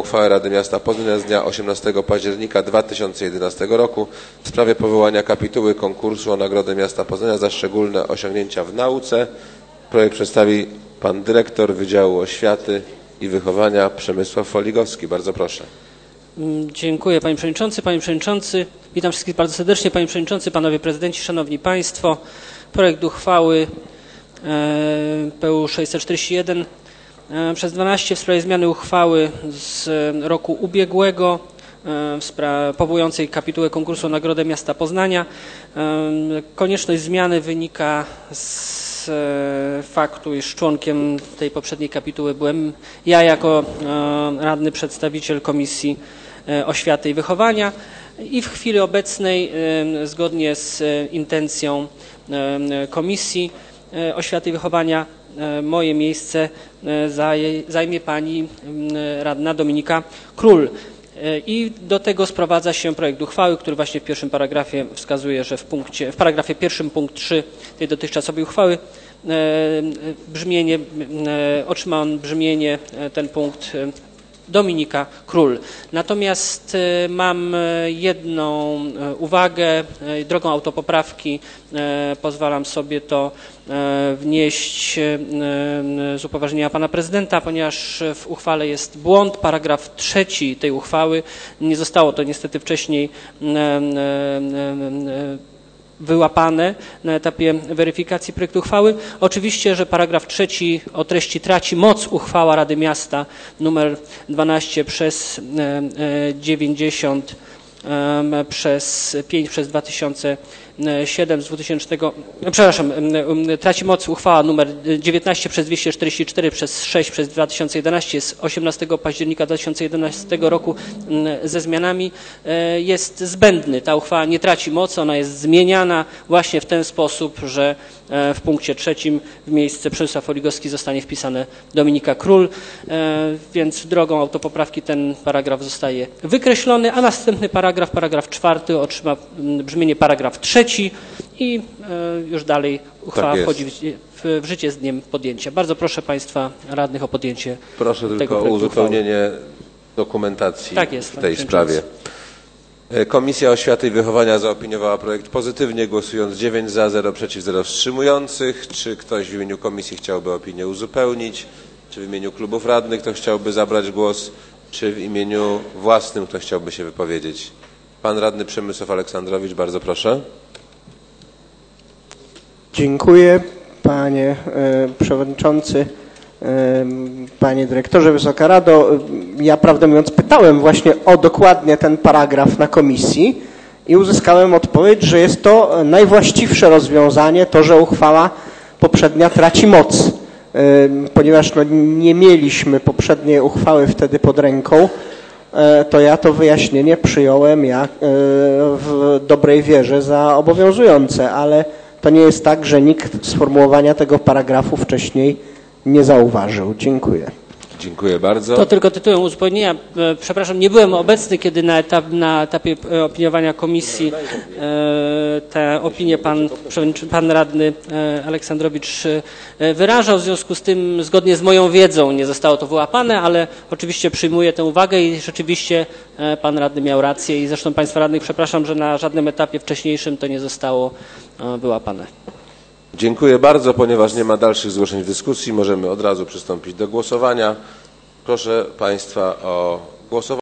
uchwałę Rady Miasta Poznania z dnia 18 października 2011 roku w sprawie powołania kapituły konkursu o Nagrodę Miasta Poznania za szczególne osiągnięcia w nauce. Projekt przedstawi pan dyrektor Wydziału Oświaty i Wychowania Przemysław Foligowski. Bardzo proszę. Dziękuję Panie Przewodniczący. Panie Przewodniczący, witam wszystkich bardzo serdecznie. Panie Przewodniczący, Panowie Prezydenci, Szanowni Państwo. Projekt uchwały PU 641 przez 12 w sprawie zmiany uchwały z roku ubiegłego powołującej kapitułę konkursu o Nagrodę Miasta Poznania. Konieczność zmiany wynika z faktu, iż członkiem tej poprzedniej kapituły byłem ja jako radny przedstawiciel Komisji Oświaty i Wychowania i w chwili obecnej zgodnie z intencją Komisji Oświaty i Wychowania moje miejsce zajmie pani radna Dominika Król. I do tego sprowadza się projekt uchwały, który właśnie w pierwszym paragrafie wskazuje, że w paragrafie pierwszym punkt 3 tej dotychczasowej uchwały otrzyma on brzmienie ten punkt Dominika Król. Natomiast mam jedną uwagę. Drogą autopoprawki pozwalam sobie to wnieść z upoważnienia pana prezydenta, ponieważ w uchwale jest błąd. Paragraf 3 tej uchwały, nie zostało to niestety wcześniej wyłapane na etapie weryfikacji projektu uchwały. Oczywiście, że paragraf 3 o treści traci moc uchwała Rady Miasta nr 12 przez 90 przez 5 przez 2007 z 2000, przepraszam, traci moc uchwała nr 19 przez 244 przez 6 przez 2011 z 18 października 2011 roku ze zmianami jest zbędny. Ta uchwała nie traci mocy, ona jest zmieniana właśnie w ten sposób, że w punkcie 3 w miejsce Przemysław Foligowski zostanie wpisane Dominika Król, więc drogą autopoprawki ten paragraf zostaje wykreślony, a następny paragraf 4 otrzyma brzmienie paragraf 3 i już dalej uchwała wchodzi w życie z dniem podjęcia. Bardzo proszę Państwa radnych o podjęcie tego Proszę tylko o uzupełnienie dokumentacji w tej sprawie. Komisja Oświaty i Wychowania zaopiniowała projekt pozytywnie, głosując 9 za, 0 przeciw, 0 wstrzymujących. Czy ktoś w imieniu komisji chciałby opinię uzupełnić? Czy w imieniu klubów radnych ktoś chciałby zabrać głos? Czy w imieniu własnym ktoś chciałby się wypowiedzieć? Pan radny Przemysław Aleksandrowicz, bardzo proszę. Dziękuję panie przewodniczący, panie dyrektorze, Wysoka Rado. Ja prawdę mówiąc pytałem właśnie o dokładnie ten paragraf na komisji i uzyskałem odpowiedź, że jest to najwłaściwsze rozwiązanie, to, że uchwała poprzednia traci moc. Ponieważ nie mieliśmy poprzedniej uchwały wtedy pod ręką, to ja to wyjaśnienie przyjąłem w dobrej wierze za obowiązujące, ale to nie jest tak, że nikt sformułowania tego paragrafu wcześniej nie zauważył. Dziękuję. Dziękuję bardzo. To tylko tytułem uzupełnienia. Przepraszam, nie byłem obecny, kiedy na etapie opiniowania komisji tę opinię pan radny Aleksandrowicz wyrażał. W związku z tym, zgodnie z moją wiedzą, nie zostało to wyłapane, ale oczywiście przyjmuję tę uwagę i rzeczywiście pan radny miał rację i zresztą państwa radnych przepraszam, że na żadnym etapie wcześniejszym to nie zostało wyłapane. Dziękuję bardzo. Ponieważ nie ma dalszych zgłoszeń w dyskusji, możemy od razu przystąpić do głosowania. Proszę Państwa o głosowanie.